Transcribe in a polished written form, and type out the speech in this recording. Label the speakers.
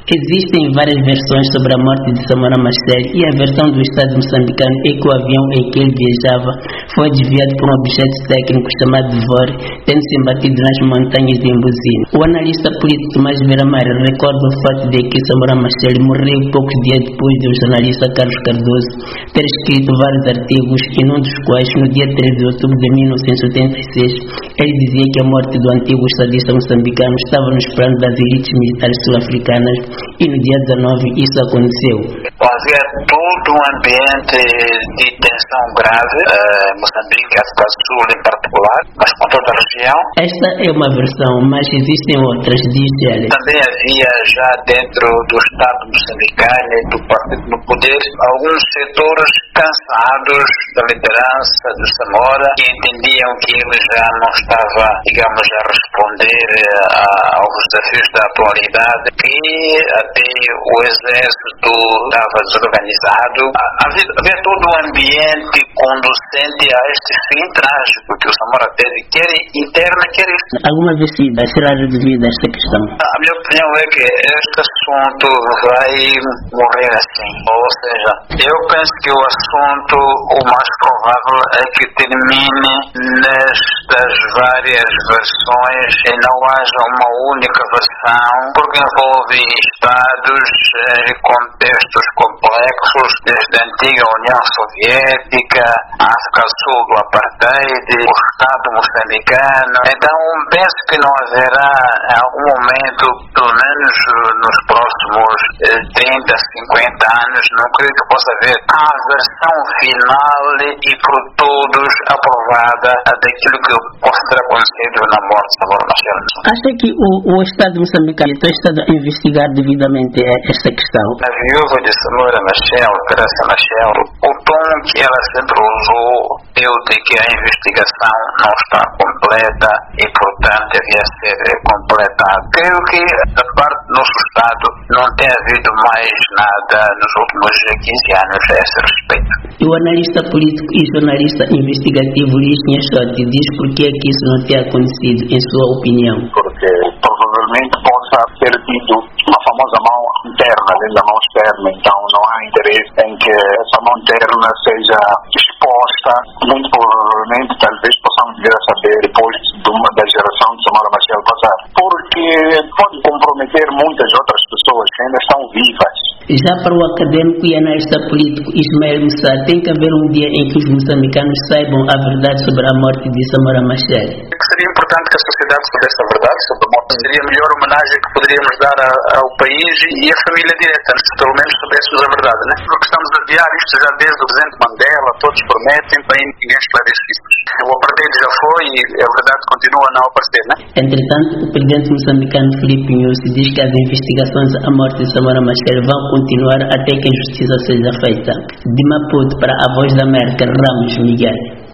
Speaker 1: Existem várias versões sobre a morte de Samora Machel e a versão do Estado moçambicano é que o avião em que ele viajava foi desviado por um objeto técnico chamado VOR, tendo se embatido nas montanhas de Mbuzine. O analista político Tomás Veramar recorda o fato de que Samora Machel morreu poucos dias depois de o jornalista Carlos Cardoso ter escrito vários artigos e num dos quais, no dia 13 de outubro de 1986, ele dizia que a morte do antigo estadista moçambicano estava nos planos das elites militares sul-africanas e no dia 19 isso aconteceu.
Speaker 2: Havia todo um ambiente de tensão grave, Moçambique, África do Sul em particular, mas com toda a região.
Speaker 1: Esta é uma versão, mas existem outras, diz ele.
Speaker 2: Também havia já dentro do Estado moçambicano e do partido no poder alguns setores cansados da liderança de Samora, que entendiam que ele já não estava, digamos, a responder aos desafios da atualidade, que até o exército estava desorganizado. Havia todo um ambiente conducente a este fim trágico que o Samora teve, quer interna, quer externa.
Speaker 1: Alguma vez será reduzida esta questão?
Speaker 2: A minha opinião é que este assunto vai morrer assim. Ou seja, eu penso que o assunto, o mais provável é que termine nestas várias versões e não haja uma única versão, porque envolve estados e contextos complexos, desde a antiga União Soviética, a África do Sul do Apartheid, o Estado moçambicano. Então penso que não haverá em algum momento, pelo menos nos próximos 30, 50 anos, não creio que possa haver a versão final e por todos aprovada daquilo que possa ter acontecido na morte de Samora Machel.
Speaker 1: Acha que o Estado moçambicano está a investigar devidamente esta questão?
Speaker 2: A viúva de Samora Machel, Teresa Machel, o tom que ela sempre usou deu de que a investigação não está completa e, portanto, devia ser completada. Creio que, da parte do nosso Estado, não tem havido mais nada nos últimos 15 anos a esse respeito.
Speaker 1: E o analista político e jornalista investigativo Luís Nhachotti diz por que é que isso não tem acontecido, em sua opinião?
Speaker 3: Porque provavelmente possa ter tido uma famosa mão interna dentro da mão externa, então não há interesse em que essa mão interna seja exposta. Muito provavelmente, talvez possamos vir a saber depois da geração de Samora Machel passar, porque pode comprometer muitas outras pessoas que ainda estão vivas.
Speaker 1: Já para o acadêmico e analista político Ismael Moussa, tem que haver um dia em que os moçambicanos saibam a verdade sobre a morte de Samora Machel.
Speaker 2: Seria importante que a sociedade soubesse a verdade sobre a morte. Seria a melhor homenagem que poderíamos dar ao país e à família direta, se pelo menos soubéssemos a verdade, né? Porque estamos a adiar isto já desde o presidente Mandela, todos prometem, para ninguém esclarece isso. O apartheid já foi e a verdade continua a não aparecer, né?
Speaker 1: Entretanto, o presidente moçambicano Filipe Nyusi diz que as investigações à morte de Samora Machel vão continuar até que a justiça seja feita. De Maputo para a Voz da América, Ramos Miguel.